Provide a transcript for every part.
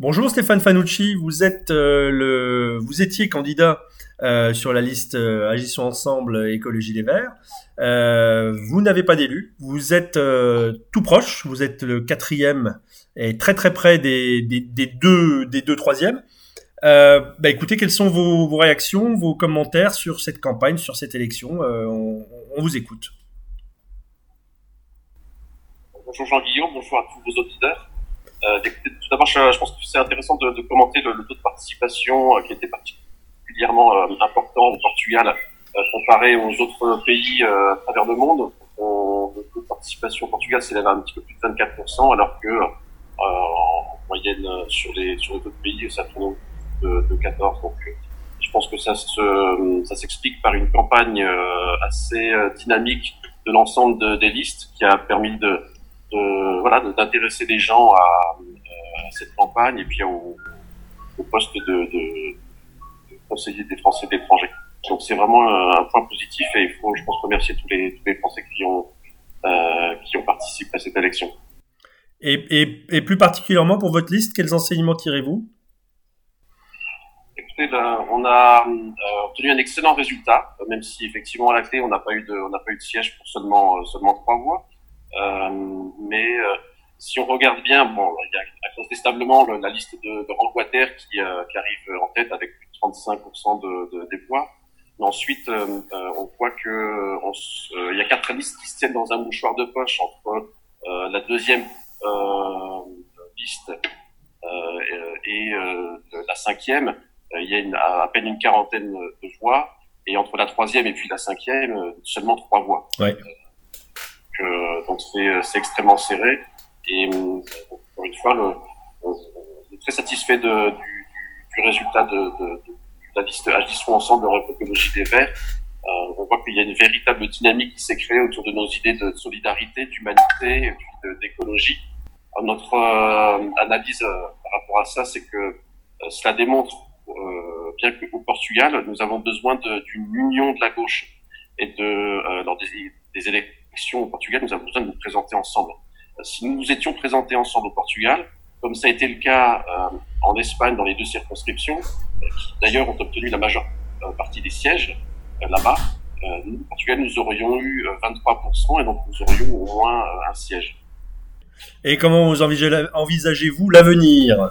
Bonjour Stéphane Fanucci, vous étiez candidat sur la liste Agissons ensemble Écologie des Verts. Vous n'avez pas d'élu, vous êtes tout proche, vous êtes le quatrième et très très près des deux troisièmes. Écoutez, quelles sont vos réactions, vos commentaires sur cette campagne, sur cette élection? On vous écoute. Bonjour Jean-Guillaume, bonjour à tous vos auditeurs. Écoutez, tout d'abord, je pense que c'est intéressant de commenter le taux de participation qui était particulièrement important au Portugal comparé aux autres pays à travers le monde. Le taux de participation au Portugal s'élève à un petit peu plus de 24%, alors que en moyenne sur les autres pays, ça tourne de 14%. Donc, je pense que ça s'explique par une campagne assez dynamique de l'ensemble des listes qui a permis d'intéresser les gens à cette campagne et puis au poste de conseiller des Français de l'étranger. Donc c'est vraiment un point positif et il faut, je pense, remercier tous les Français qui ont participé à cette élection. Et plus particulièrement pour votre liste, quels enseignements tirez-vous? Écoutez, on a obtenu un excellent résultat, même si effectivement à la clé on n'a pas eu de siège pour seulement 3 voix. Si on regarde bien, il y a incontestablement la liste de Rancoater qui arrive en tête avec plus de 35% des voix. Mais ensuite, on voit que il y a 4 listes qui se tiennent dans un mouchoir de poche entre la deuxième liste et la cinquième. Il y a à peine une quarantaine de voix, et entre la troisième et puis la cinquième, seulement 3 voix. Ouais. Donc c'est extrêmement serré, et encore une fois on est très satisfait du résultat de la liste Agissons ensemble Europe Écologie des Verts. On voit qu'il y a une véritable dynamique qui s'est créée autour de nos idées de solidarité, d'humanité et puis d'écologie. Notre analyse par rapport à ça, c'est que cela démontre bien qu'au Portugal nous avons besoin d'une union de la gauche, et lors des élections au Portugal, nous avons besoin de nous présenter ensemble. Si nous nous étions présentés ensemble au Portugal, comme ça a été le cas en Espagne dans les 2 circonscriptions, qui d'ailleurs ont obtenu la majeure partie des sièges là-bas, nous, au Portugal, nous aurions eu 23%, et donc nous aurions au moins un siège. Et comment envisagez-vous l'avenir?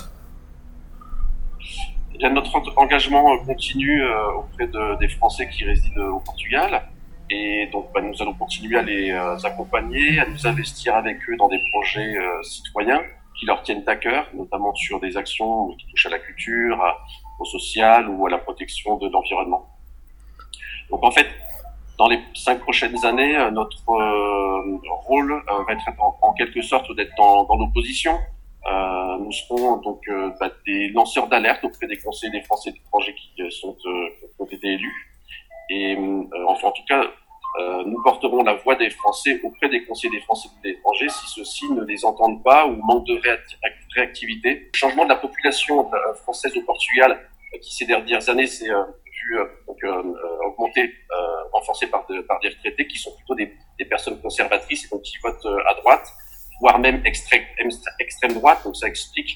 Eh bien, notre engagement continue auprès des Français qui résident au Portugal. Et donc, nous allons continuer à les accompagner, à nous investir avec eux dans des projets citoyens qui leur tiennent à cœur, notamment sur des actions qui touchent à la culture, au social ou à la protection de l'environnement. Donc, en fait, dans les 5 prochaines années, notre rôle va être en quelque sorte d'être dans l'opposition. Nous serons donc des lanceurs d'alerte auprès des conseillers des Français de l'étranger qui ont été élus. Et enfin, en tout cas, nous porterons la voix des Français auprès des conseillers des Français de l'étranger si ceux-ci ne les entendent pas ou manquent de réactivité. Le changement de la population française au Portugal, qui ces dernières années s'est vu augmenter, renforcé par des retraités qui sont plutôt des personnes conservatrices et donc qui votent à droite, voire même extrême droite. Donc ça explique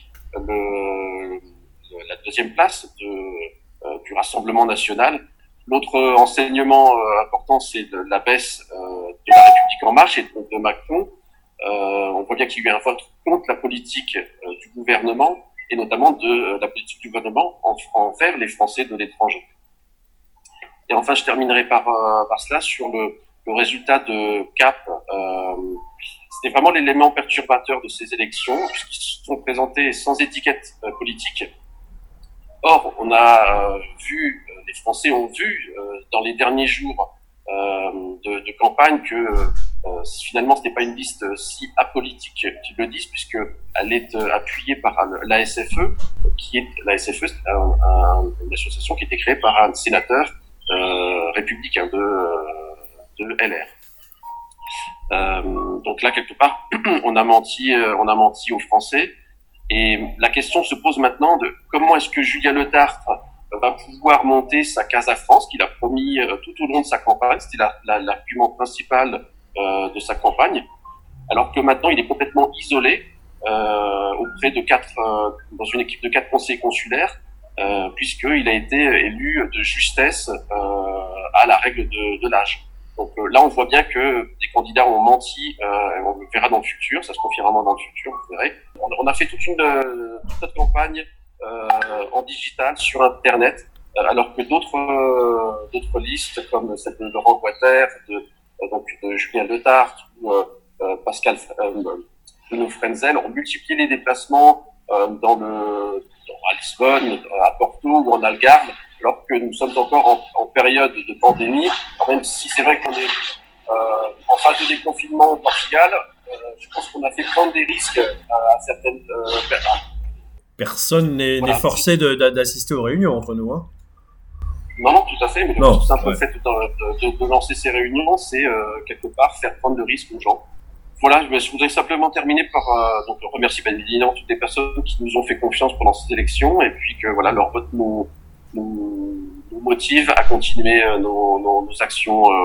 la deuxième place du Rassemblement national. L'autre enseignement important, c'est la baisse de la République en marche et de Macron. On voit bien qu'il y a eu un vote contre la politique du gouvernement, et notamment de la politique du gouvernement envers les Français de l'étranger. Et enfin, je terminerai par cela sur le résultat de CAP. C'était vraiment l'élément perturbateur de ces élections, puisqu'ils se sont présentés sans étiquette politique. Or, on a les Français ont vu dans les derniers jours de campagne que finalement ce n'est pas une liste si apolitique qu'ils le disent, puisque elle est appuyée par la SFE, une association qui a été créée par un sénateur républicain de LR. Donc là, quelque part, on a menti aux Français. Et la question se pose maintenant de comment est-ce que Julien Letartre va pouvoir monter sa Casa France qu'il a promis tout au long de sa campagne. C'était l'argument principal de sa campagne, alors que maintenant il est complètement isolé. auprès de dans une équipe de 4 conseillers consulaires, puisqu'il a été élu de justesse à la règle de l'âge. Donc là, on voit bien que des candidats ont menti, on le verra dans le futur, ça se confiera dans le futur, vous verrez. On a fait toute notre campagne en digital sur Internet, alors que d'autres listes, comme celle de Laurent Guattert, de Julien Letarte ou Pascal Bruno Frenzel, ont multiplié les déplacements à Lisbonne, à Porto ou en Algarve, alors que nous sommes encore en période de pandémie, même si c'est vrai qu'on est en phase de déconfinement au Portugal, je pense qu'on a fait prendre des risques à certaines personnes. Personne n'est forcé d'assister aux réunions entre nous, hein. Non, tout à fait, mais le simple fait de lancer ces réunions, c'est quelque part faire prendre le risque aux gens. Voilà, je voudrais simplement terminer par donc remercier évidemment toutes les personnes qui nous ont fait confiance pendant cette élection, et puis que voilà, leur vote nous motive à continuer nos actions